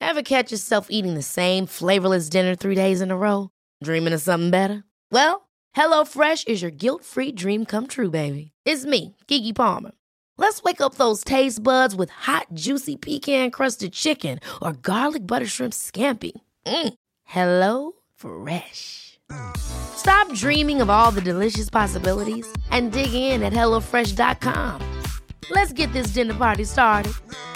Ever catch yourself eating the same flavorless dinner 3 days in a row? Dreaming of something better? Well, HelloFresh is your guilt-free dream come true, baby. It's me, Keke Palmer. Let's wake up those taste buds with hot, juicy pecan-crusted chicken or garlic butter shrimp scampi. Hello Fresh. Stop dreaming of all the delicious possibilities and dig in at HelloFresh.com. Let's get this dinner party started.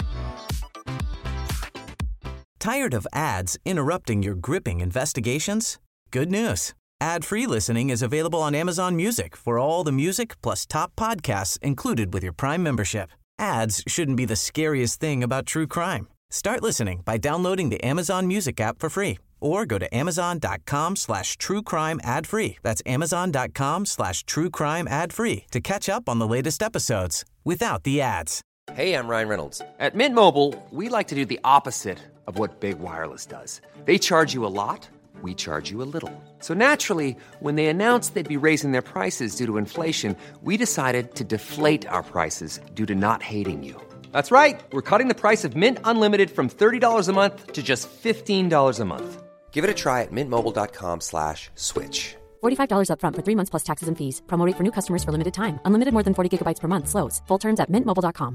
Tired of ads interrupting your gripping investigations? Good news. Ad-free listening is available on Amazon Music for all the music plus top podcasts included with your Prime membership. Ads shouldn't be the scariest thing about true crime. Start listening by downloading the Amazon Music app for free or go to amazon.com/truecrime ad-free. That's amazon.com/truecrime ad-free to catch up on the latest episodes without the ads. Hey, I'm Ryan Reynolds. At Mint Mobile, we like to do the opposite of what Big Wireless does. They charge you a lot, we charge you a little. So naturally, when they announced they'd be raising their prices due to inflation, we decided to deflate our prices due to not hating you. That's right. We're cutting the price of Mint Unlimited from $30 a month to just $15 a month. Give it a try at mintmobile.com/switch. $45 up front for 3 months plus taxes and fees. Promo rate for new customers for limited time. Unlimited more than 40 gigabytes per month. Slows full terms at mintmobile.com.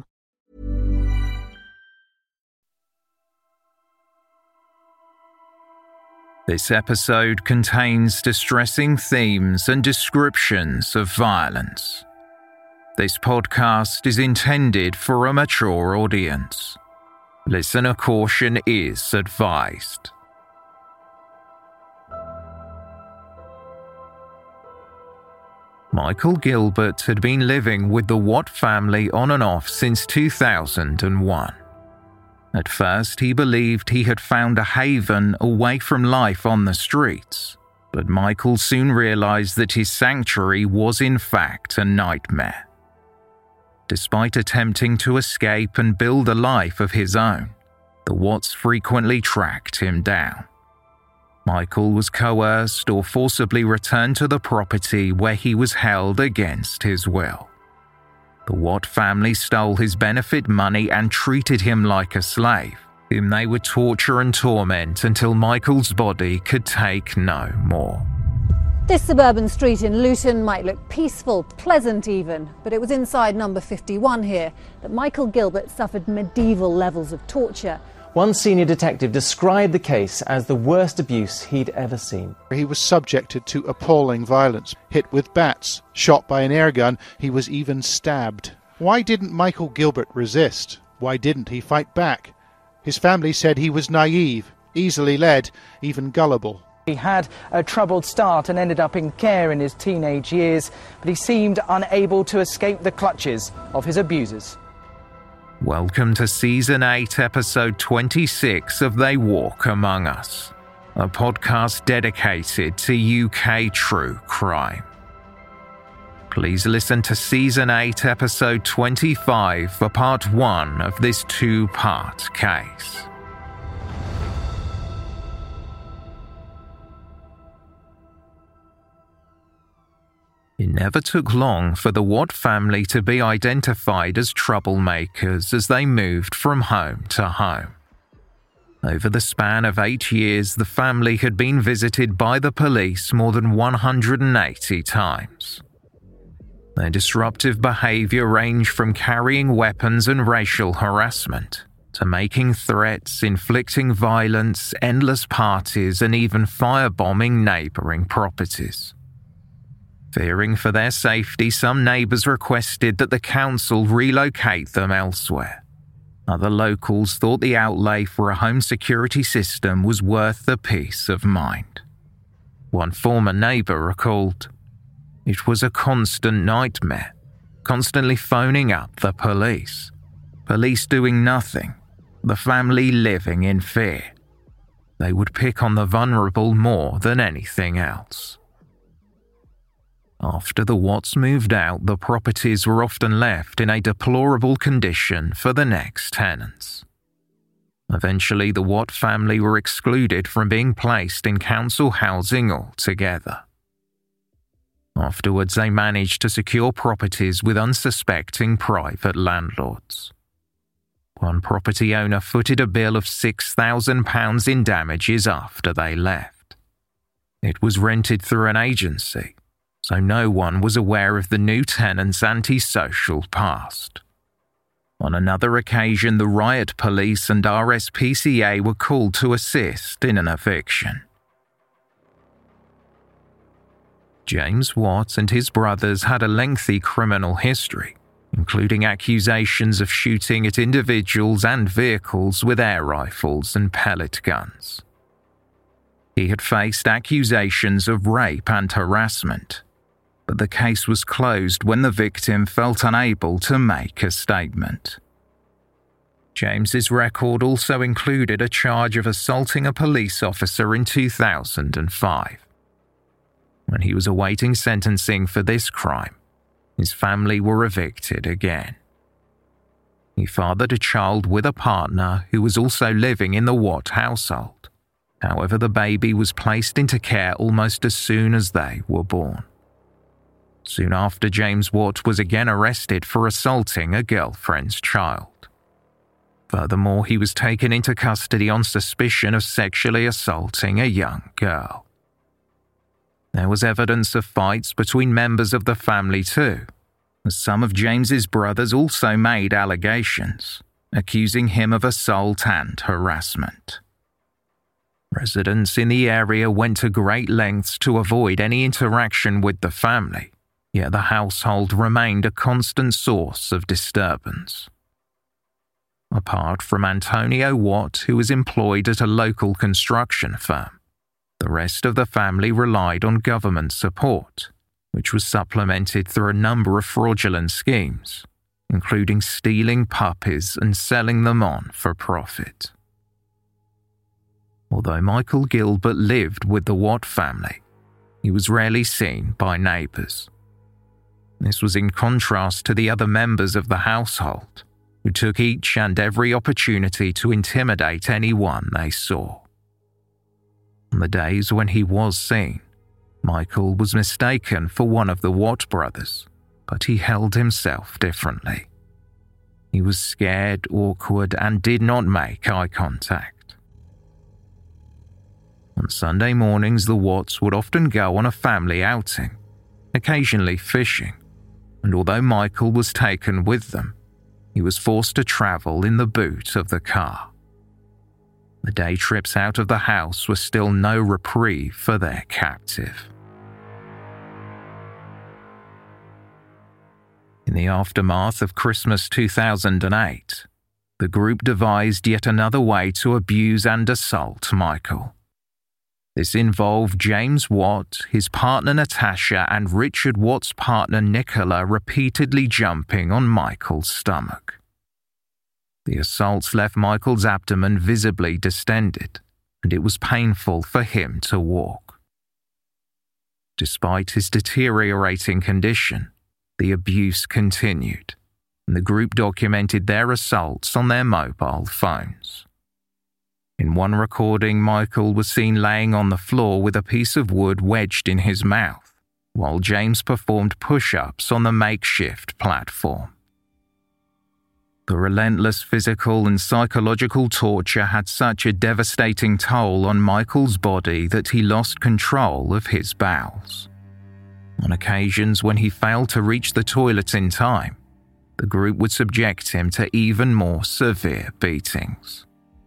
This episode contains distressing themes and descriptions of violence. This podcast is intended for a mature audience. Listener caution is advised. Michael Gilbert had been living with the Watt family on and off since 2001. At first, he believed he had found a haven away from life on the streets, but Michael soon realized that his sanctuary was in fact a nightmare. Despite attempting to escape and build a life of his own, the Watts frequently tracked him down. Michael was coerced or forcibly returned to the property where he was held against his will. The Watt family stole his benefit money and treated him like a slave, whom they would torture and torment until Michael's body could take no more. This suburban street in Luton might look peaceful, pleasant even, but it was inside number 51 here that Michael Gilbert suffered medieval levels of torture. One senior detective described the case as the worst abuse he'd ever seen. He was subjected to appalling violence, hit with bats, shot by an airgun, he was even stabbed. Why didn't Michael Gilbert resist? Why didn't he fight back? His family said he was naive, easily led, even gullible. He had a troubled start and ended up in care in his teenage years, but he seemed unable to escape the clutches of his abusers. Welcome to Season 8, Episode 26 of They Walk Among Us, a podcast dedicated to UK true crime. Please listen to Season 8, Episode 25 for Part 1 of this 2-part case. It never took long for the Watt family to be identified as troublemakers as they moved from home to home. Over the span of 8 years, the family had been visited by the police more than 180 times. Their disruptive behavior ranged from carrying weapons and racial harassment to making threats, inflicting violence, endless parties, and even firebombing neighboring properties. Fearing for their safety, some neighbours requested that the council relocate them elsewhere. Other locals thought the outlay for a home security system was worth the peace of mind. One former neighbour recalled, "It was a constant nightmare, constantly phoning up the police. Police doing nothing, the family living in fear. They would pick on the vulnerable more than anything else." After the Watts moved out, the properties were often left in a deplorable condition for the next tenants. Eventually, the Watt family were excluded from being placed in council housing altogether. Afterwards, they managed to secure properties with unsuspecting private landlords. one property owner footed a bill of £6,000 in damages after they left. It was rented through an agency, so no one was aware of the new tenant's antisocial past. On another occasion, the riot police and RSPCA were called to assist in an eviction. James Watt and his brothers had a lengthy criminal history, including accusations of shooting at individuals and vehicles with air rifles and pellet guns. He had faced accusations of rape and harassment, but the case was closed when the victim felt unable to make a statement. James's record also included a charge of assaulting a police officer in 2005. When he was awaiting sentencing for this crime, his family were evicted again. He fathered a child with a partner who was also living in the Watt household. However, the baby was placed into care almost as soon as they were born. Soon after, James Watt was again arrested for assaulting a girlfriend's child. Furthermore, he was taken into custody on suspicion of sexually assaulting a young girl. There was evidence of fights between members of the family too, as some of James's brothers also made allegations, accusing him of assault and harassment. Residents in the area went to great lengths to avoid any interaction with the family, yet the household remained a constant source of disturbance. Apart from Antonio Watt, who was employed at a local construction firm, the rest of the family relied on government support, which was supplemented through a number of fraudulent schemes, including stealing puppies and selling them on for profit. Although Michael Gilbert lived with the Watt family, he was rarely seen by neighbours. This was in contrast to the other members of the household, who took each and every opportunity to intimidate anyone they saw. On the days when he was seen, Michael was mistaken for one of the Watt brothers, but he held himself differently. He was scared, awkward, and did not make eye contact. On Sunday mornings, the Watts would often go on a family outing, occasionally fishing, and although Michael was taken with them, he was forced to travel in the boot of the car. The day trips out of the house were still no reprieve for their captive. In the aftermath of Christmas 2008, the group devised yet another way to abuse and assault Michael. This involved James Watt, his partner Natasha, and Richard Watt's partner Nicola repeatedly jumping on Michael's stomach. The assaults left Michael's abdomen visibly distended, and it was painful for him to walk. Despite his deteriorating condition, the abuse continued, and the group documented their assaults on their mobile phones. In one recording, Michael was seen laying on the floor with a piece of wood wedged in his mouth, while James performed push-ups on the makeshift platform. The relentless physical and psychological torture had such a devastating toll on Michael's body that he lost control of his bowels. On occasions when he failed to reach the toilet in time, the group would subject him to even more severe beatings.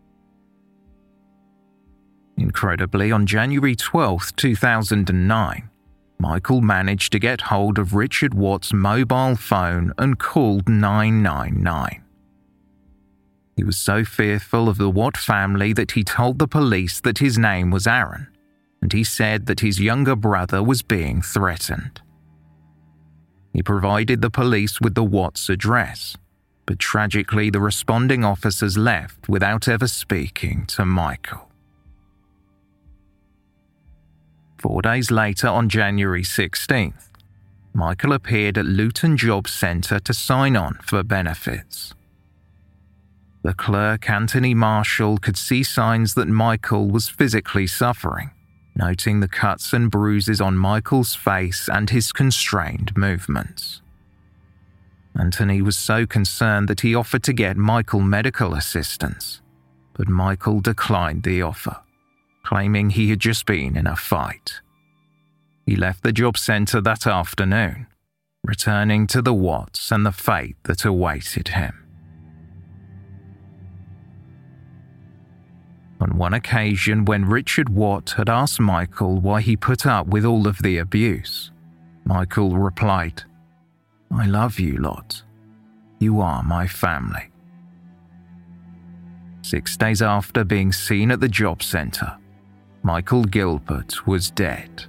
Incredibly, on January 12, 2009, Michael managed to get hold of Richard Watt's mobile phone and called 999. He was so fearful of the Watt family that he told the police that his name was Aaron, and he said that his younger brother was being threatened. He provided the police with the Watts' address, but tragically the responding officers left without ever speaking to Michael. 4 days later, on January 16th, Michael appeared at Luton Jobs Centre to sign on for benefits. The clerk, Anthony Marshall, could see signs that Michael was physically suffering, noting the cuts and bruises on Michael's face and his constrained movements. Anthony was so concerned that he offered to get Michael medical assistance, but Michael declined the offer, claiming he had just been in a fight. He left the job centre that afternoon, returning to the Watts and the fate that awaited him. On one occasion, when Richard Watt had asked Michael why he put up with all of the abuse, Michael replied, "I love you lot. You are my family." 6 days after being seen at the job centre, Michael Gilbert was dead.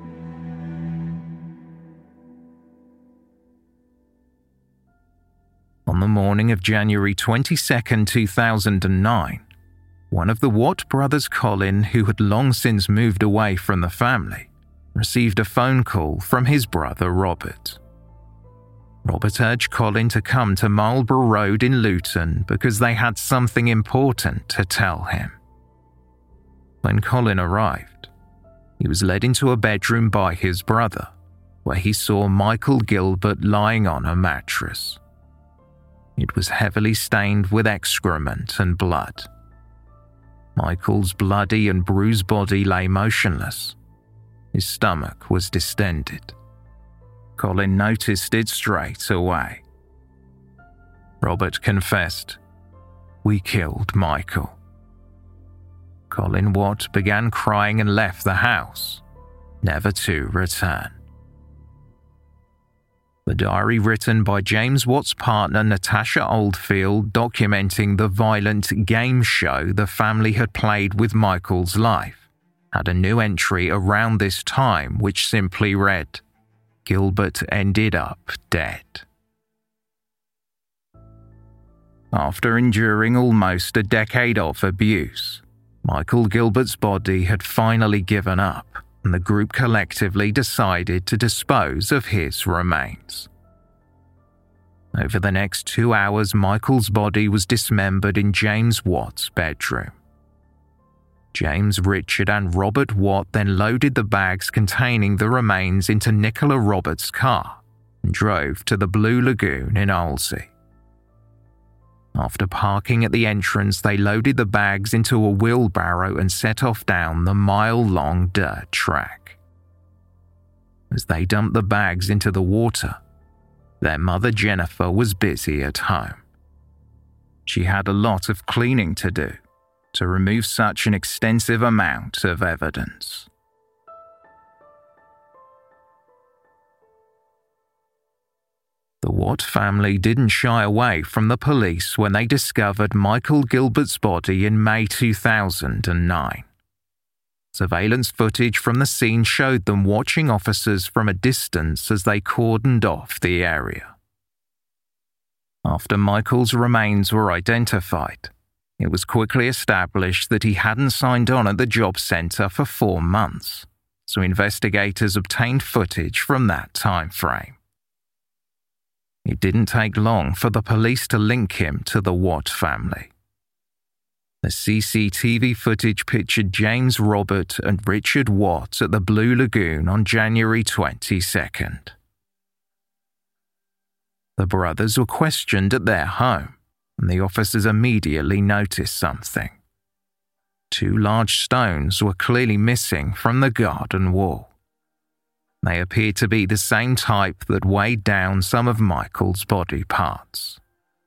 On the morning of January 22, 2009, one of the Watt brothers, Colin, who had long since moved away from the family, received a phone call from his brother Robert. Robert urged Colin to come to Marlborough Road in Luton because they had something important to tell him. When Colin arrived, he was led into a bedroom by his brother, where he saw Michael Gilbert lying on a mattress. It was heavily stained with excrement and blood. Michael's bloody and bruised body lay motionless. His stomach was distended. Colin noticed it straight away. Robert confessed, "We killed Michael." Colin Watt began crying and left the house, never to return. The diary written by James Watt's partner Natasha Oldfield, documenting the violent game show the family had played with Michael's life, had a new entry around this time which simply read, "Gilbert ended up dead." After enduring almost a decade of abuse, Michael Gilbert's body had finally given up, and the group collectively decided to dispose of his remains. Over the next 2 hours, Michael's body was dismembered in James Watt's bedroom. James, Richard and Robert Watt then loaded the bags containing the remains into Nicola Roberts' car and drove to the Blue Lagoon in Olsey. After parking at the entrance, they loaded the bags into a wheelbarrow and set off down the mile-long dirt track. As they dumped the bags into the water, their mother Jennifer was busy at home. She had a lot of cleaning to do to remove such an extensive amount of evidence. The Watt family didn't shy away from the police when they discovered Michael Gilbert's body in May 2009. Surveillance footage from the scene showed them watching officers from a distance as they cordoned off the area. After Michael's remains were identified, it was quickly established that he hadn't signed on at the job centre for 4 months, so investigators obtained footage from that time frame. It didn't take long for the police to link him to the Watt family. The CCTV footage pictured James Robert and Richard Watt at the Blue Lagoon on January 22nd. The brothers were questioned at their home, and the officers immediately noticed something. 2 large stones were clearly missing from the garden wall. They appeared to be the same type that weighed down some of Michael's body parts.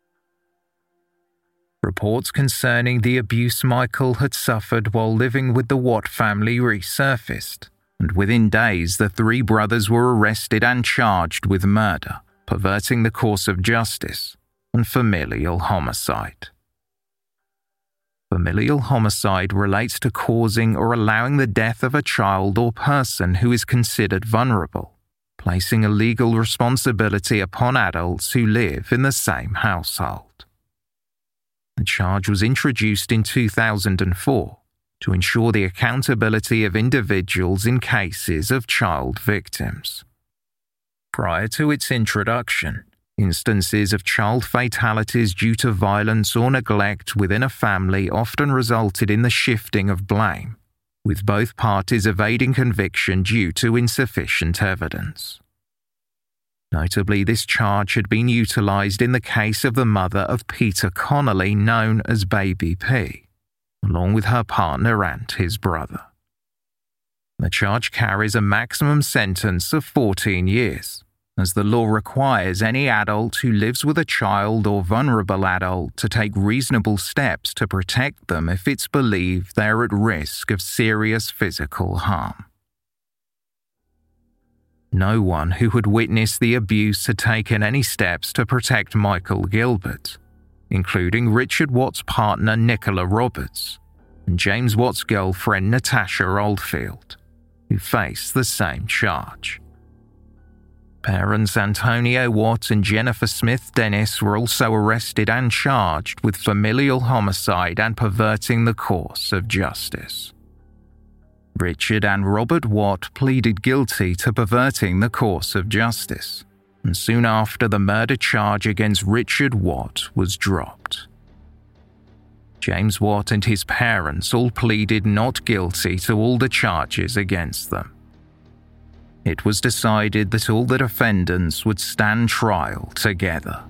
Reports concerning the abuse Michael had suffered while living with the Watt family resurfaced, and within days the 3 brothers were arrested and charged with murder, perverting the course of justice, and familial homicide. Familial homicide relates to causing or allowing the death of a child or person who is considered vulnerable, placing a legal responsibility upon adults who live in the same household. The charge was introduced in 2004 to ensure the accountability of individuals in cases of child victims. Prior to its introduction, instances of child fatalities due to violence or neglect within a family often resulted in the shifting of blame, with both parties evading conviction due to insufficient evidence. Notably, this charge had been utilised in the case of the mother of Peter Connolly, known as Baby P, along with her partner and his brother. The charge carries a maximum sentence of 14 years, as the law requires any adult who lives with a child or vulnerable adult to take reasonable steps to protect them if it's believed they are at risk of serious physical harm. No one who had witnessed the abuse had taken any steps to protect Michael Gilbert, including Richard Watt's partner Nicola Roberts and James Watt's girlfriend Natasha Oldfield, who faced the same charge. Parents Antonio Watt and Jennifer Smith Dennis were also arrested and charged with familial homicide and perverting the course of justice. Richard and Robert Watt pleaded guilty to perverting the course of justice, and soon after the murder charge against Richard Watt was dropped. James Watt and his parents all pleaded not guilty to all the charges against them. It was decided that all the defendants would stand trial together.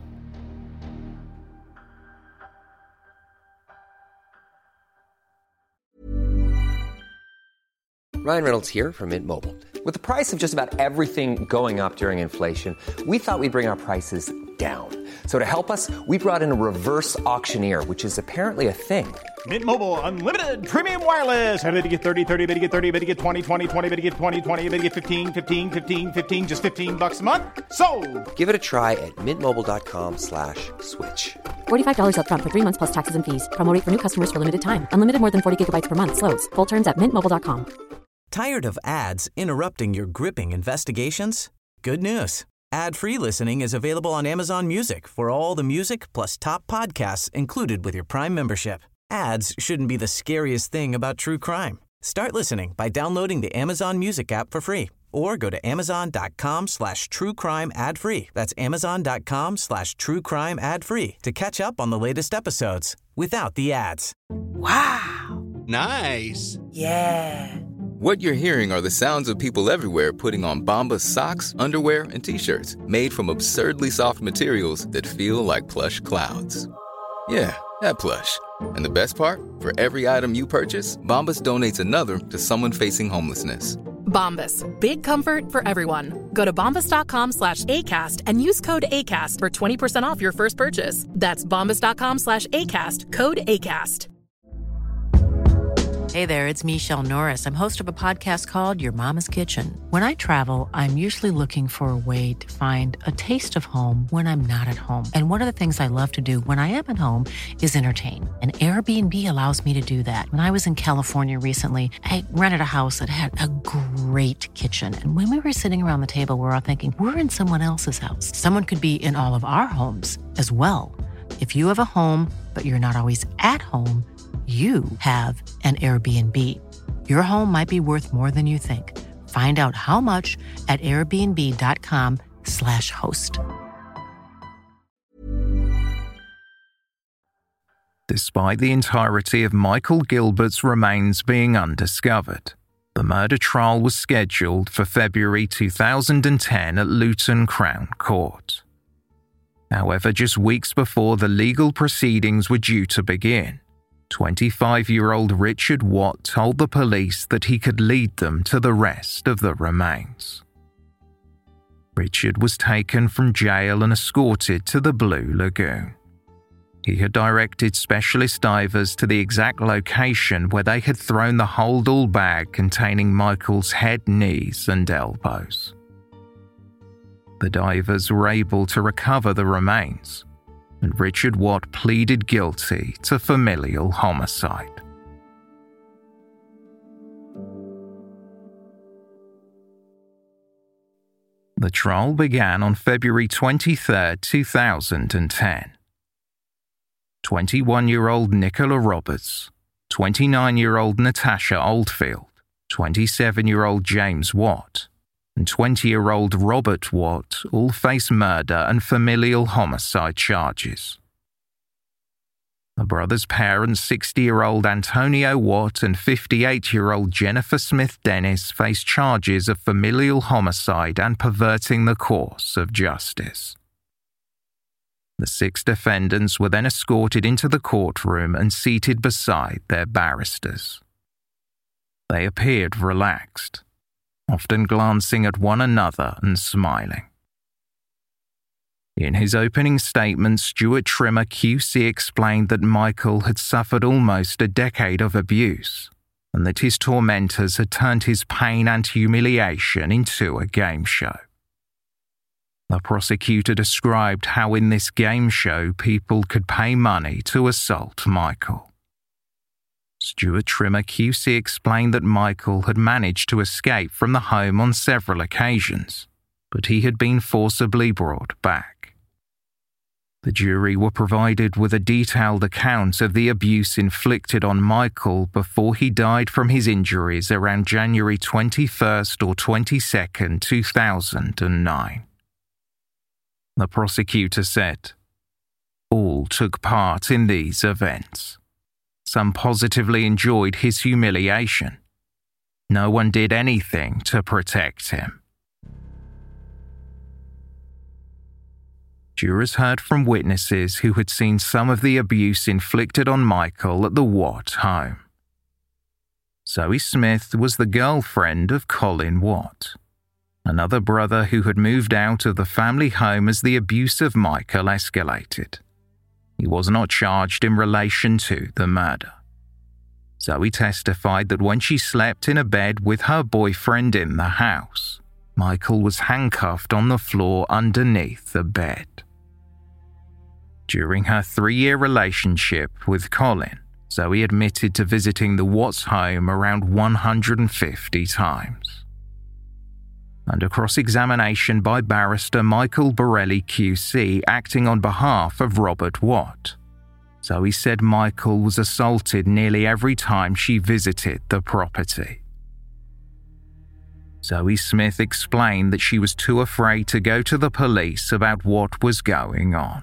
Ryan Reynolds here from Mint Mobile. With the price of just about everything going up during inflation, we thought we'd bring our prices down. So to help us, we brought in a reverse auctioneer, which is apparently a thing. Mint Mobile Unlimited Premium Wireless. How to get 30, 30, bit to get 30, bit to get 20, 20, 20, bit to get 20, 20, bit to get 15, 15, 15, 15, just $15 a month? Sold! Give it a try at mintmobile.com/switch. $45 up front for 3 months plus taxes and fees. Promo rate for new customers for limited time. Unlimited more than 40 gigabytes per month. Slows full terms at mintmobile.com. Tired of ads interrupting your gripping investigations? Good news. Ad-free listening is available on Amazon Music for all the music plus top podcasts included with your Prime membership. Ads shouldn't be the scariest thing about true crime. Start listening by downloading the Amazon Music app for free or go to amazon.com/truecrime ad-free. That's amazon.com/truecrime ad-free to catch up on the latest episodes without the ads. Wow. Nice. Yeah. What you're hearing are the sounds of people everywhere putting on Bombas socks, underwear, and T-shirts made from absurdly soft materials that feel like plush clouds. Yeah, that plush. And the best part? For every item you purchase, Bombas donates another to someone facing homelessness. Bombas. Big comfort for everyone. Go to bombas.com/ACAST and use code ACAST for 20% off your first purchase. That's bombas.com/ACAST. Code ACAST. Hey there, it's Michelle Norris. I'm host of a podcast called Your Mama's Kitchen. When I travel, I'm usually looking for a way to find a taste of home when I'm not at home. And one of the things I love to do when I am at home is entertain. And Airbnb allows me to do that. When I was in California recently, I rented a house that had a great kitchen. And when we were sitting around the table, we were all thinking, we're in someone else's house. Someone could be in all of our homes as well. If you have a home, but you're not always at home, you have an Airbnb. Your home might be worth more than you think. Find out how much at airbnb.com/host. Despite the entirety of Michael Gilbert's remains being undiscovered, the murder trial was scheduled for February 2010 at Luton Crown Court. However, just weeks before the legal proceedings were due to begin, 25-year-old Richard Watt told the police that he could lead them to the rest of the remains. Richard was taken from jail and escorted to the Blue Lagoon. He had directed specialist divers to the exact location where they had thrown the hold-all bag containing Michael's head, knees, and elbows. The divers were able to recover the remains, and Richard Watt pleaded guilty to familial homicide. The trial began on February 23, 2010. 21-year-old Nicola Roberts, 29-year-old Natasha Oldfield, 27-year-old James Watt, and 20-year-old Robert Watt all face murder and familial homicide charges. The brothers' parents, 60-year-old Antonio Watt and 58-year-old Jennifer Smith Dennis, face charges of familial homicide and perverting the course of justice. The 6 defendants were then escorted into the courtroom and seated beside their barristers. They appeared relaxed, often glancing at one another and smiling. In his opening statement, Stuart Trimmer QC explained that Michael had suffered almost a decade of abuse and that his tormentors had turned his pain and humiliation into a game show. The prosecutor described how in this game show people could pay money to assault Michael. Stuart Trimmer QC explained that Michael had managed to escape from the home on several occasions, but he had been forcibly brought back. The jury were provided with a detailed account of the abuse inflicted on Michael before he died from his injuries around January 21st or 22nd, 2009. The prosecutor said, "All took part in these events. Some positively enjoyed his humiliation. No one did anything to protect him." Jurors heard from witnesses who had seen some of the abuse inflicted on Michael at the Watt home. Zoe Smith was the girlfriend of Colin Watt, another brother who had moved out of the family home as the abuse of Michael escalated. He was not charged in relation to the murder. Zoe testified that when she slept in a bed with her boyfriend in the house, Michael was handcuffed on the floor underneath the bed. During her 3-year relationship with Colin, Zoe admitted to visiting the Watts home around 150 times. Under cross-examination by barrister Michael Borelli QC acting on behalf of Robert Watt, Zoe said Michael was assaulted nearly every time she visited the property. Zoe Smith explained that she was too afraid to go to the police about what was going on.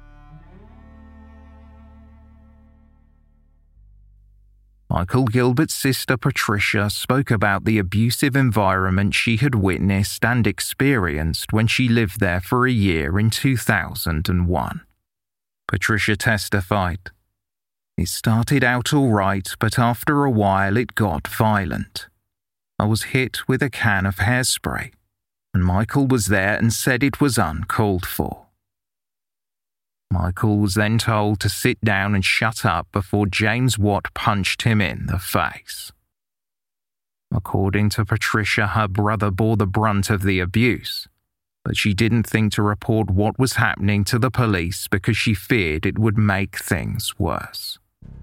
Michael Gilbert's sister Patricia spoke about the abusive environment she had witnessed and experienced when she lived there for a year in 2001. Patricia testified, "It started out all right, but after a while it got violent. I was hit with a can of hairspray, and Michael was there and said it was uncalled for. Michael was then told to sit down and shut up before James Watt punched him in the face." According to Patricia, her brother bore the brunt of the abuse, but she didn't think to report what was happening to the police because she feared it would make things worse.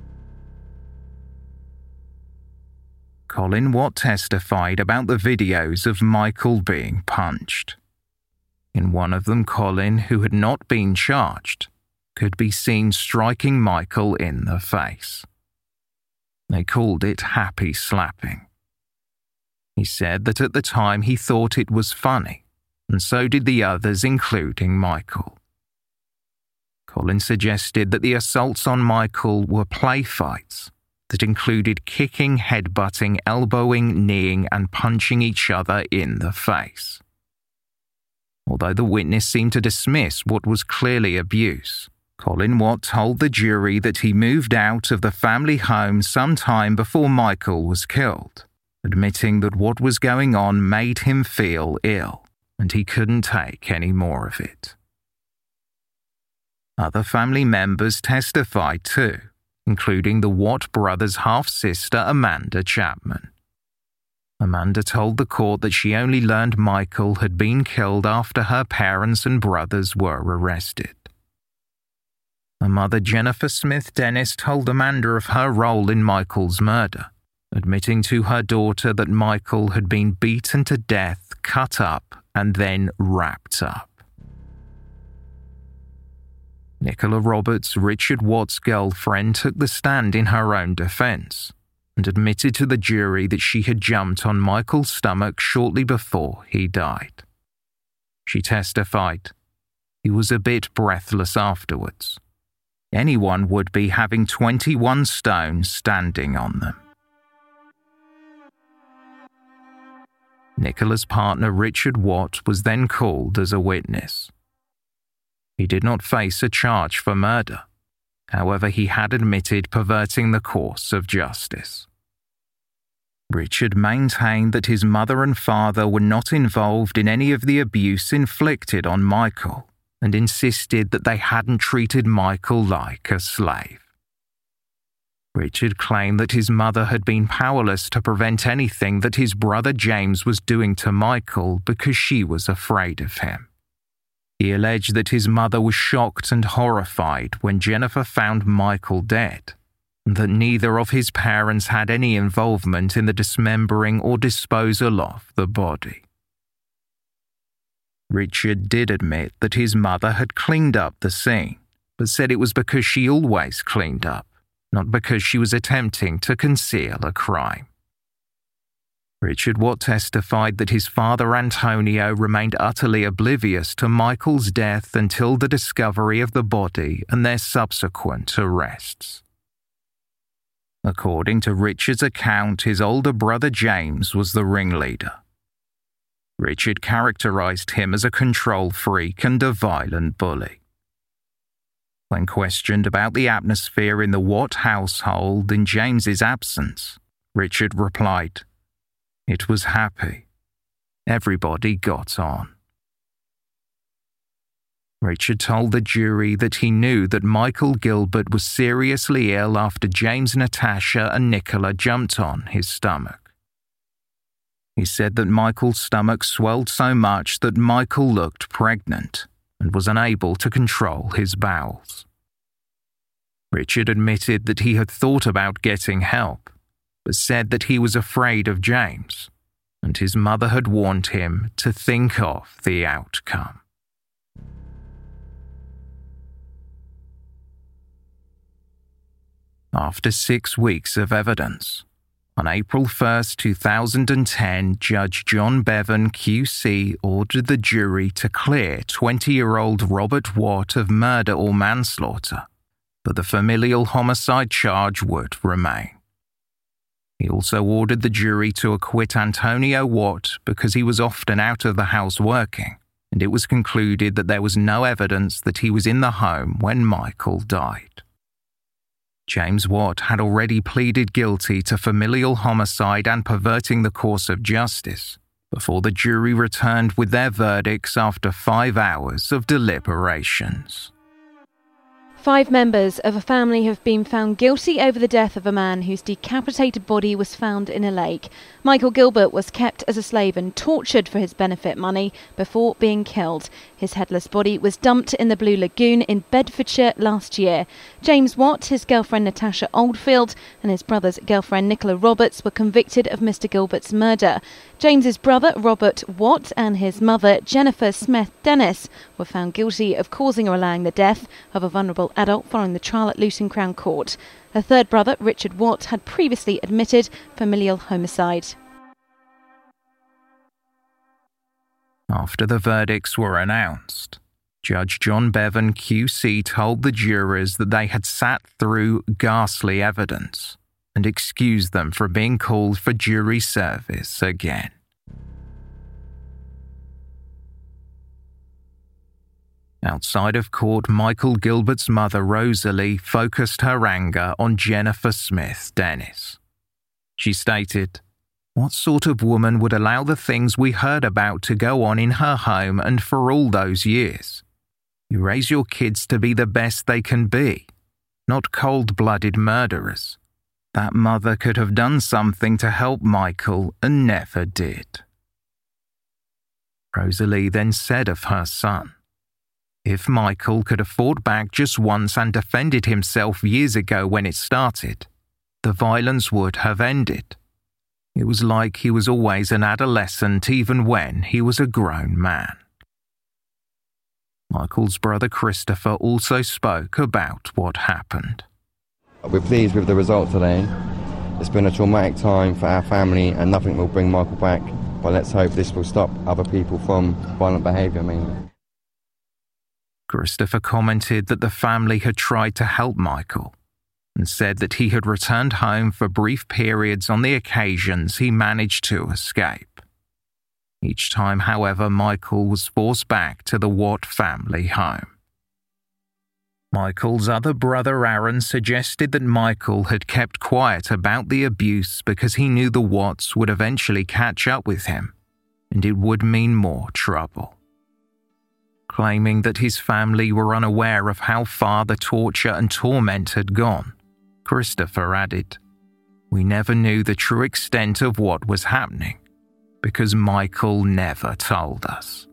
Colin Watt testified about the videos of Michael being punched. In one of them, Colin, who had not been charged, could be seen striking Michael in the face. They called it happy slapping. He said that at the time he thought it was funny, and so did the others, including Michael. Colin suggested that the assaults on Michael were play fights that included kicking, headbutting, elbowing, kneeing, and punching each other in the face. Although the witness seemed to dismiss what was clearly abuse, Colin Watt told the jury that he moved out of the family home sometime before Michael was killed, admitting that what was going on made him feel ill and he couldn't take any more of it. Other family members testified too, including the Watt brothers' half-sister Amanda Chapman. Amanda told the court that she only learned Michael had been killed after her parents and brothers were arrested. Her mother, Jennifer Smith Dennis, told Amanda of her role in Michael's murder, admitting to her daughter that Michael had been beaten to death, cut up, and then wrapped up. Nicola Roberts, Richard Watt's girlfriend, took the stand in her own defense and admitted to the jury that she had jumped on Michael's stomach shortly before he died. She testified, "He was a bit breathless afterwards. anyone would be having 21 stones standing on them. Nicola's partner Richard Watt was then called as a witness. He did not face a charge for murder. However, he had admitted perverting the course of justice. Richard maintained that his mother and father were not involved in any of the abuse inflicted on Michael and insisted that they hadn't treated Michael like a slave. Richard claimed that his mother had been powerless to prevent anything that his brother James was doing to Michael because she was afraid of him. He alleged that his mother was shocked and horrified when Jennifer found Michael dead, and that neither of his parents had any involvement in the dismembering or disposal of the body. Richard did admit that his mother had cleaned up the scene, but said it was because she always cleaned up, not because she was attempting to conceal a crime. Richard Watt testified that his father Antonio remained utterly oblivious to Michael's death until the discovery of the body and their subsequent arrests. According to Richard's account, his older brother James was the ringleader. Richard characterized him as a control freak and a violent bully. When questioned about the atmosphere in the Watt household in James's absence, Richard replied, "It was happy. Everybody got on." Richard told the jury that he knew that Michael Gilbert was seriously ill after James, Natasha and Nicola jumped on his stomach. He said that Michael's stomach swelled so much that Michael looked pregnant and was unable to control his bowels. Richard admitted that he had thought about getting help, but said that he was afraid of James, and his mother had warned him to think of the outcome. After 6 weeks of evidence, on April 1, 2010, Judge John Bevan QC ordered the jury to clear 20-year-old Robert Watt of murder or manslaughter, but the familial homicide charge would remain. He also ordered the jury to acquit Antonio Watt because he was often out of the house working, and it was concluded that there was no evidence that he was in the home when Michael died. James Watt had already pleaded guilty to familial homicide and perverting the course of justice before the jury returned with their verdicts after 5 hours of deliberations. 5 members of a family have been found guilty over the death of a man whose decapitated body was found in a lake. Michael Gilbert was kept as a slave and tortured for his benefit money before being killed. His headless body was dumped in the Blue Lagoon in Bedfordshire last year. James Watt, his girlfriend Natasha Oldfield, and his brother's girlfriend Nicola Roberts were convicted of Mr. Gilbert's murder. James's brother Robert Watt and his mother Jennifer Smith Dennis were found guilty of causing or allowing the death of a vulnerable adult following the trial at Luton Crown Court. A third brother, Richard Watt, had previously admitted familial homicide. After the verdicts were announced, Judge John Bevan QC told the jurors that they had sat through ghastly evidence and excused them from being called for jury service again. Outside of court, Michael Gilbert's mother, Rosalie, focused her anger on Jennifer Smith Dennis. She stated, "What sort of woman would allow the things we heard about to go on in her home and for all those years? You raise your kids to be the best they can be, not cold-blooded murderers. That mother could have done something to help Michael and never did." Rosalie then said of her son, "If Michael could have fought back just once and defended himself years ago when it started, the violence would have ended. It was like he was always an adolescent even when he was a grown man." Michael's brother Christopher also spoke about what happened. We're pleased with the result today. It's been a traumatic time for our family and nothing will bring Michael back, but let's hope this will stop other people from violent behaviour mainly. Christopher commented that the family had tried to help Michael and said that he had returned home for brief periods on the occasions he managed to escape. Each time, however, Michael was forced back to the Watt family home. Michael's other brother Aaron suggested that Michael had kept quiet about the abuse because he knew the Watts would eventually catch up with him and it would mean more trouble. Claiming that his family were unaware of how far the torture and torment had gone, Christopher added, "We never knew the true extent of what was happening because Michael never told us."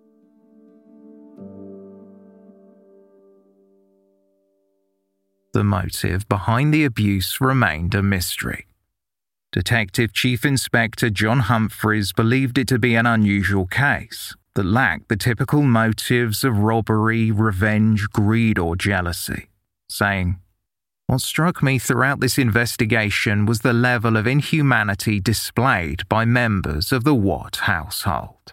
The motive behind the abuse remained a mystery. Detective Chief Inspector John Humphreys believed it to be an unusual case that lacked the typical motives of robbery, revenge, greed, or jealousy, saying, "What struck me throughout this investigation was the level of inhumanity displayed by members of the Watt household."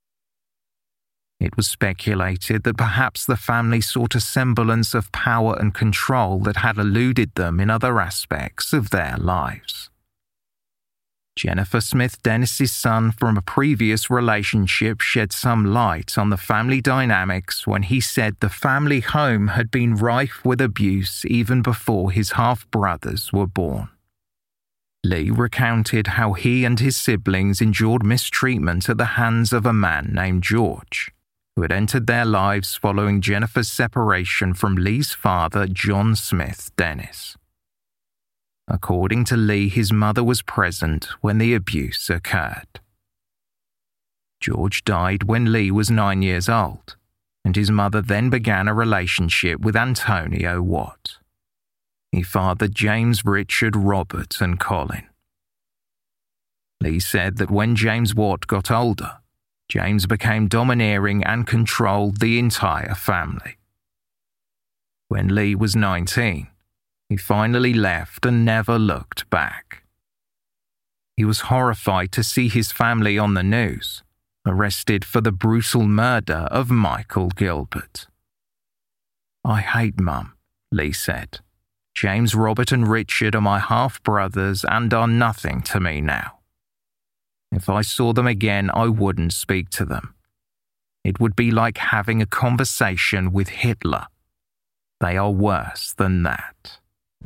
It was speculated that perhaps the family sought a semblance of power and control that had eluded them in other aspects of their lives. Jennifer Smith Dennis's son from a previous relationship shed some light on the family dynamics when he said the family home had been rife with abuse even before his half-brothers were born. Lee recounted how he and his siblings endured mistreatment at the hands of a man named George, who had entered their lives following Jennifer's separation from Lee's father, John Smith Dennis. According to Lee, his mother was present when the abuse occurred. George died when Lee was 9 years old, and his mother then began a relationship with Antonio Watt. He fathered James, Richard, Robert, and Colin. Lee said that when James Watt got older, James became domineering and controlled the entire family. When Lee was 19, he finally left and never looked back. He was horrified to see his family on the news, arrested for the brutal murder of Michael Gilbert. "I hate Mum," Lee said. "James, Robert and Richard are my half-brothers and are nothing to me now. If I saw them again, I wouldn't speak to them. It would be like having a conversation with Hitler. They are worse than that."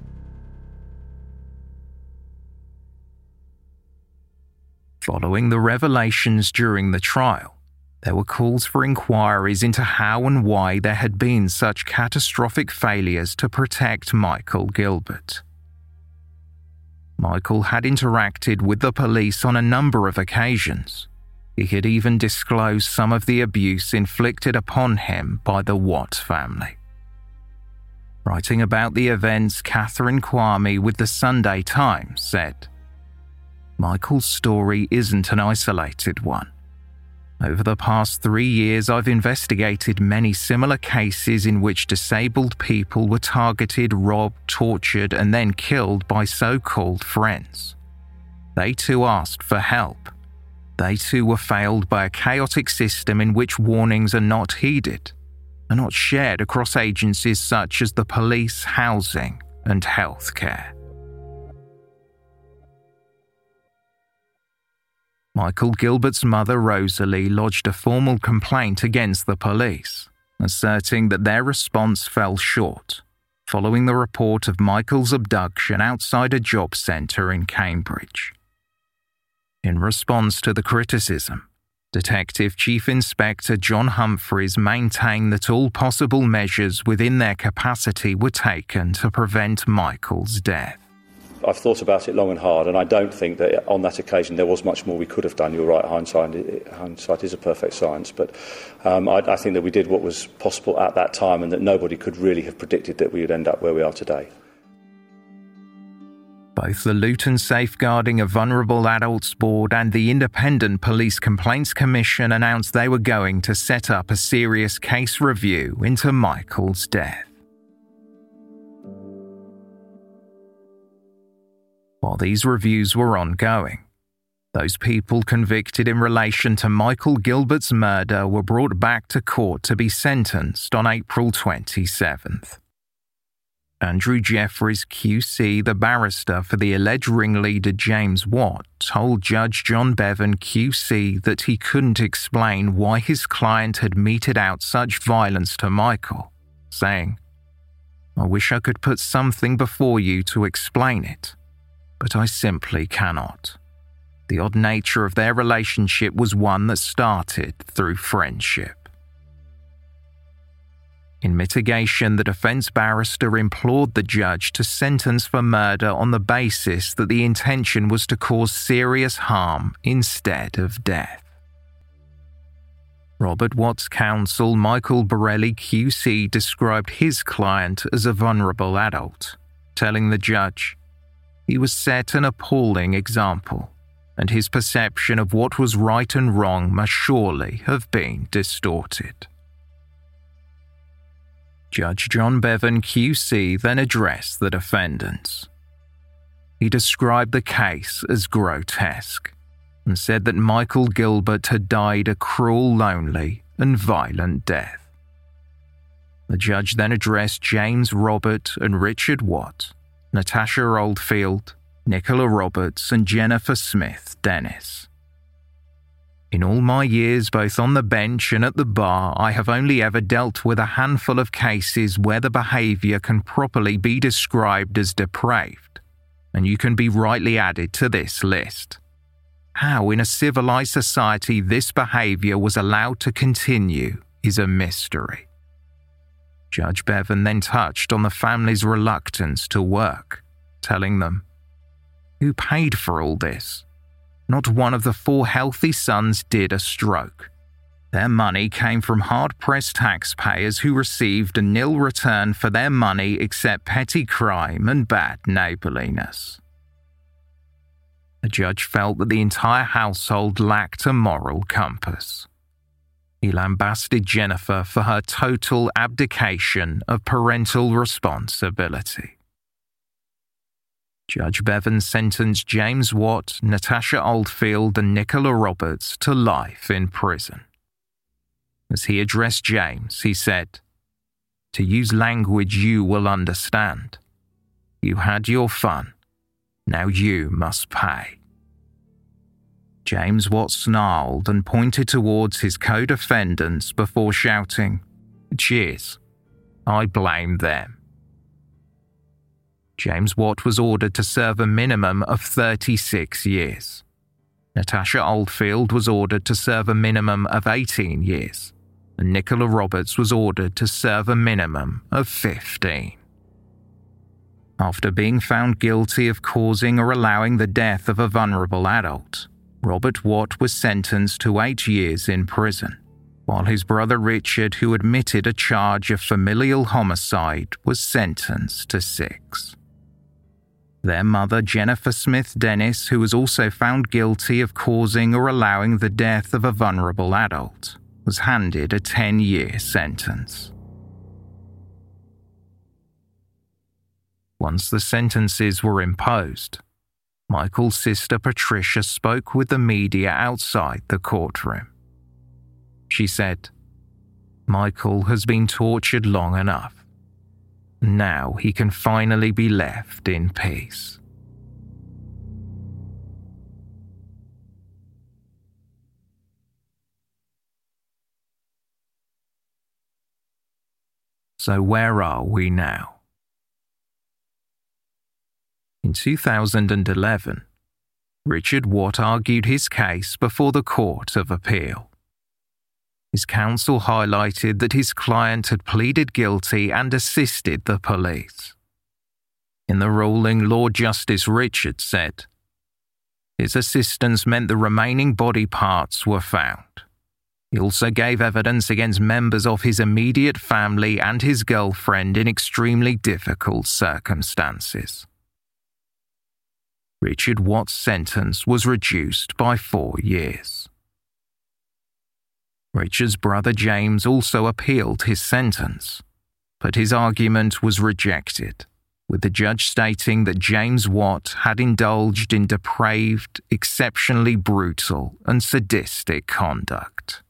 Following the revelations during the trial, there were calls for inquiries into how and why there had been such catastrophic failures to protect Michael Gilbert. Michael had interacted with the police on a number of occasions. He had even disclosed some of the abuse inflicted upon him by the Watt family. Writing about the events, Catherine Kwame with the Sunday Times said, "Michael's story isn't an isolated one. Over the past 3 years, I've investigated many similar cases in which disabled people were targeted, robbed, tortured, and then killed by so-called friends. They too asked for help. They too were failed by a chaotic system in which warnings are not heeded, are not shared across agencies such as the police, housing, and healthcare." Michael Gilbert's mother, Rosalie, lodged a formal complaint against the police, asserting that their response fell short, following the report of Michael's abduction outside a job centre in Cambridge. In response to the criticism, Detective Chief Inspector John Humphreys maintained that all possible measures within their capacity were taken to prevent Michael's death. I've thought about it long and hard, and I don't think that on that occasion there was much more we could have done. You're right, hindsight is a perfect science, but I think that we did what was possible at that time and that nobody could really have predicted that we would end up where we are today. Both the Luton Safeguarding of Vulnerable Adults Board and the Independent Police Complaints Commission announced they were going to set up a serious case review into Michael's death. While these reviews were ongoing, Those people convicted in relation to Michael Gilbert's murder were brought back to court to be sentenced on April 27th. Andrew Jeffries QC, the barrister for the alleged ringleader James Watt, told Judge John Bevan QC that he couldn't explain why his client had meted out such violence to Michael, saying, "I wish I could put something before you to explain it, but I simply cannot. The odd nature of their relationship was one that started through friendship." In mitigation, the defense barrister implored the judge to sentence for murder on the basis that the intention was to cause serious harm instead of death. Robert Watt's counsel, Michael Borelli QC, described his client as a vulnerable adult, telling the judge, "He was set an appalling example, and his perception of what was right and wrong must surely have been distorted." Judge John Bevan QC then addressed the defendants. He described the case as grotesque and said that Michael Gilbert had died a cruel, lonely, and violent death. The judge then addressed James Robert and Richard Watt, Natasha Oldfield, Nicola Roberts, and Jennifer Smith Dennis. "In all my years, both on the bench and at the bar, I have only ever dealt with a handful of cases where the behaviour can properly be described as depraved, and you can be rightly added to this list. How in a civilised society this behaviour was allowed to continue is a mystery." Judge Bevan then touched on the family's reluctance to work, telling them, "Who paid for all this? Not one of the 4 healthy sons did a stroke. Their money came from hard-pressed taxpayers who received a nil return for their money except petty crime and bad neighbourliness." The judge felt that the entire household lacked a moral compass. He lambasted Jennifer for her total abdication of parental responsibility. Judge Bevan sentenced James Watt, Natasha Oldfield, and Nicola Roberts to life in prison. As he addressed James, he said, "To use language you will understand. You had your fun. Now you must pay." James Watt snarled and pointed towards his co-defendants before shouting, "Cheers. I blame them." James Watt was ordered to serve a minimum of 36 years. Natasha Oldfield was ordered to serve a minimum of 18 years, and Nicola Roberts was ordered to serve a minimum of 15. After being found guilty of causing or allowing the death of a vulnerable adult, Robert Watt was sentenced to 8 years in prison, while his brother Richard, who admitted a charge of familial homicide, was sentenced to 6. Their mother, Jennifer Smith Dennis, who was also found guilty of causing or allowing the death of a vulnerable adult, was handed a 10-year sentence. Once the sentences were imposed, Michael's sister Patricia spoke with the media outside the courtroom. She said, "Michael has been tortured long enough. Now he can finally be left in peace." So where are we now? In 2011, Richard Watt argued his case before the Court of Appeal. His counsel highlighted that his client had pleaded guilty and assisted the police. In the ruling, Lord Justice Richard said, "His assistance meant the remaining body parts were found. He also gave evidence against members of his immediate family and his girlfriend in extremely difficult circumstances." Richard Watt's sentence was reduced by 4 years. Richard's brother James also appealed his sentence, but his argument was rejected, with the judge stating that James Watt had indulged in depraved, exceptionally brutal and sadistic conduct.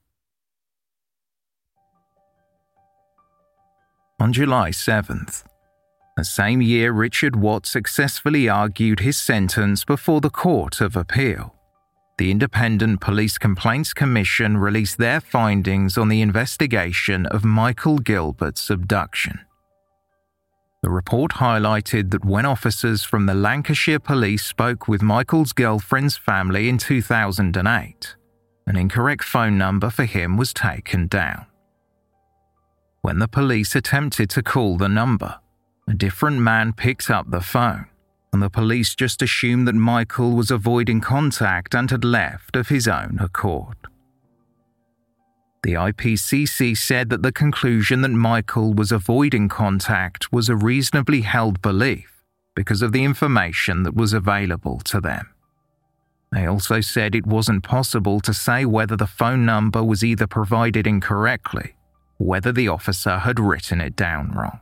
On July 7th, the same year, Richard Watt successfully argued his sentence before the Court of Appeal. The Independent Police Complaints Commission released their findings on the investigation of Michael Gilbert's abduction. The report highlighted that when officers from the Lancashire Police spoke with Michael's girlfriend's family in 2008, an incorrect phone number for him was taken down. When the police attempted to call the number, a different man picked up the phone, and the police just assumed that Michael was avoiding contact and had left of his own accord. The IPCC said that the conclusion that Michael was avoiding contact was a reasonably held belief because of the information that was available to them. They also said it wasn't possible to say whether the phone number was either provided incorrectly or whether the officer had written it down wrong.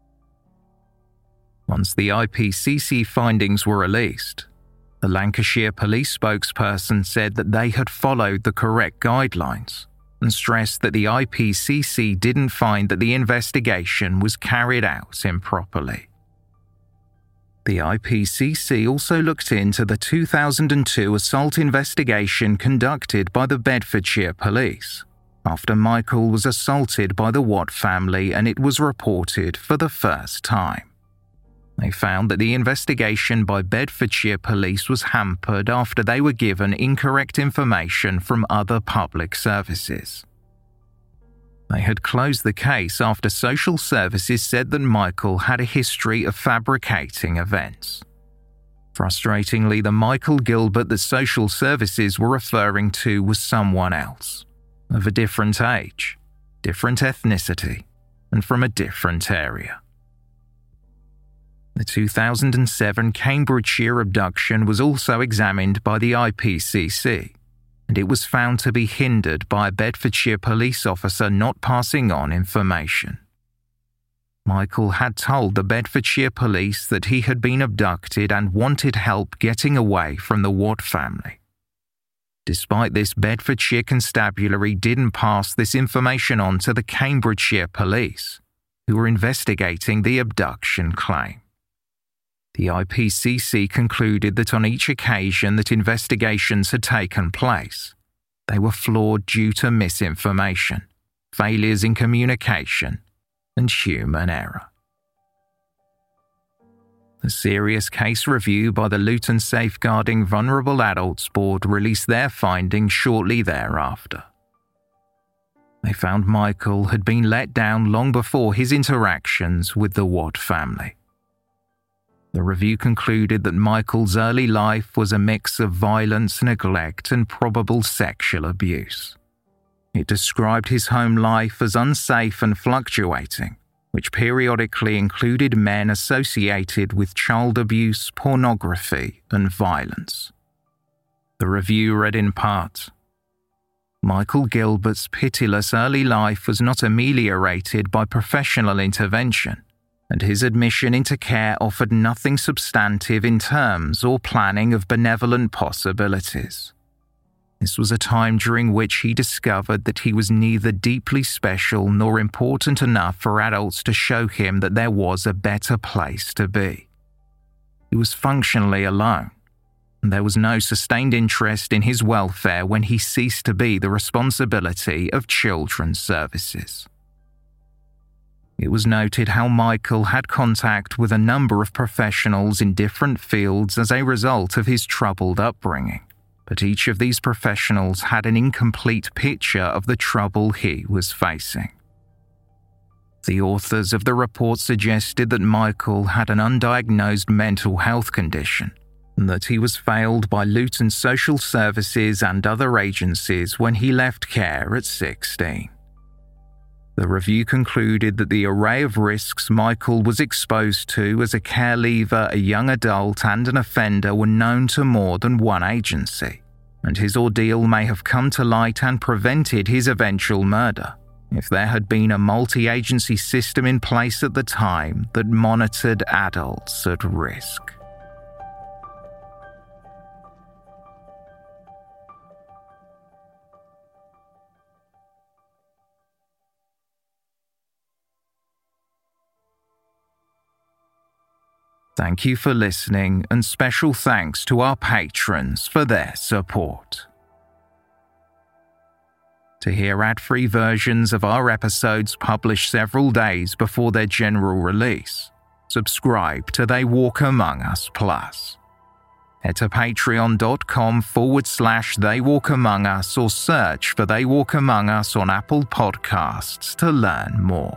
Once the IPCC findings were released, the Lancashire police spokesperson said that they had followed the correct guidelines and stressed that the IPCC didn't find that the investigation was carried out improperly. The IPCC also looked into the 2002 assault investigation conducted by the Bedfordshire Police after Michael was assaulted by the Watt family and it was reported for the first time. They found that the investigation by Bedfordshire Police was hampered after they were given incorrect information from other public services. They had closed the case after social services said that Michael had a history of fabricating events. Frustratingly, the Michael Gilbert that social services were referring to was someone else, of a different age, different ethnicity, and from a different area. The 2007 Cambridgeshire abduction was also examined by the IPCC, and it was found to be hindered by a Bedfordshire police officer not passing on information. Michael had told the Bedfordshire police that he had been abducted and wanted help getting away from the Watt family. Despite this, Bedfordshire Constabulary didn't pass this information on to the Cambridgeshire police, who were investigating the abduction claim. The IPCC concluded that on each occasion that investigations had taken place, they were flawed due to misinformation, failures in communication, and human error. The Serious Case Review by the Luton Safeguarding Vulnerable Adults Board released their findings shortly thereafter. They found Michael had been let down long before his interactions with the Watt family. The review concluded that Michael's early life was a mix of violence, neglect, and probable sexual abuse. It described his home life as unsafe and fluctuating, which periodically included men associated with child abuse, pornography, and violence. The review read in part, Michael Gilbert's pitiless early life was not ameliorated by professional intervention, and his admission into care offered nothing substantive in terms or planning of benevolent possibilities. This was a time during which he discovered that he was neither deeply special nor important enough for adults to show him that there was a better place to be. He was functionally alone, and there was no sustained interest in his welfare when he ceased to be the responsibility of children's services. It was noted how Michael had contact with a number of professionals in different fields as a result of his troubled upbringing, but each of these professionals had an incomplete picture of the trouble he was facing. The authors of the report suggested that Michael had an undiagnosed mental health condition, and that he was failed by Luton Social Services and other agencies when he left care at 16. The review concluded that the array of risks Michael was exposed to as a care leaver, a young adult, and an offender were known to more than one agency, and his ordeal may have come to light and prevented his eventual murder, if there had been a multi-agency system in place at the time that monitored adults at risk. Thank you for listening, and special thanks to our patrons for their support. To hear ad-free versions of our episodes published several days before their general release, subscribe to They Walk Among Us Plus. Head to patreon.com/They Walk Among Us or search for They Walk Among Us on Apple Podcasts to learn more.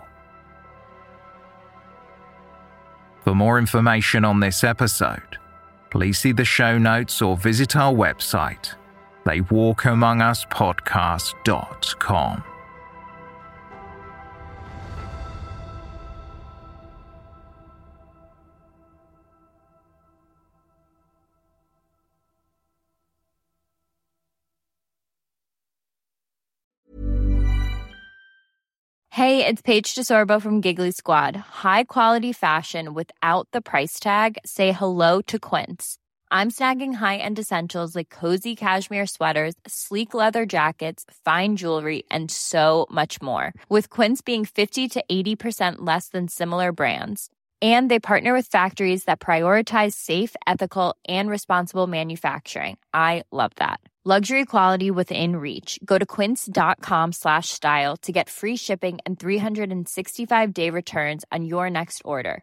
For more information on this episode, please see the show notes or visit our website, theywalkamonguspodcast.com. Hey, it's Paige DeSorbo from Giggly Squad. High quality fashion without the price tag. Say hello to Quince. I'm snagging high-end essentials like cozy cashmere sweaters, sleek leather jackets, fine jewelry, and so much more. With Quince being 50 to 80% less than similar brands. And they partner with factories that prioritize safe, ethical, and responsible manufacturing. I love that. Luxury quality within reach. Go to quince.com/style to get free shipping and 365-day returns on your next order.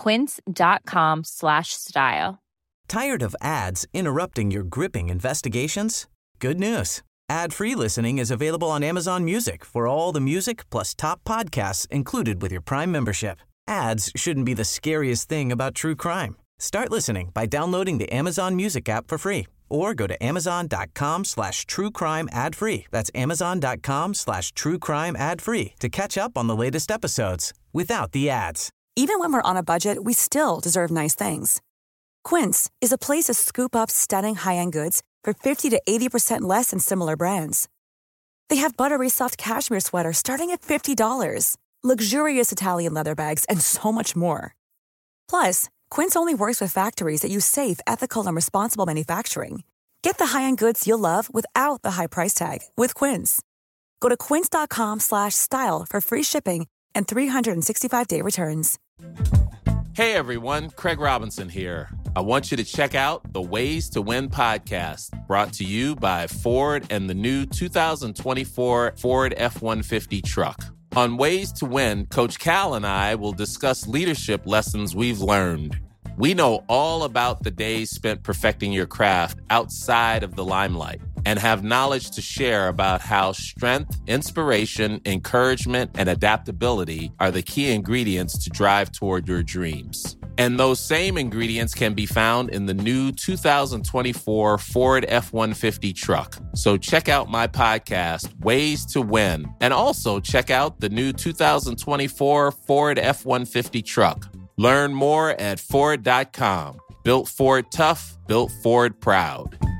Quince.com/style. Tired of ads interrupting your gripping investigations? Good news. Ad-free listening is available on Amazon Music for all the music plus top podcasts included with your Prime membership. Ads shouldn't be the scariest thing about true crime. Start listening by downloading the Amazon Music app for free or go to amazon.com/truecrime ad-free. That's amazon.com/truecrime ad-free to catch up on the latest episodes without the ads. Even when we're on a budget, we still deserve nice things. Quince is a place to scoop up stunning high-end goods for 50 to 80% less than similar brands. They have buttery soft cashmere sweaters starting at $50, luxurious Italian leather bags, and so much more. Plus, Quince only works with factories that use safe, ethical, and responsible manufacturing. Get the high-end goods you'll love without the high price tag with Quince. Go to quince.com/style for free shipping and 365-day returns. Hey everyone, Craig Robinson here. I want you to check out the Ways to Win podcast, brought to you by Ford and the new 2024 Ford F-150 truck. On Ways to Win, Coach Cal and I will discuss leadership lessons we've learned. We know all about the days spent perfecting your craft outside of the limelight and have knowledge to share about how strength, inspiration, encouragement, and adaptability are the key ingredients to drive toward your dreams. And those same ingredients can be found in the new 2024 Ford F-150 truck. So check out my podcast, Ways to Win, and also check out the new 2024 Ford F-150 truck. Learn more at Ford.com. Built Ford tough, built Ford proud.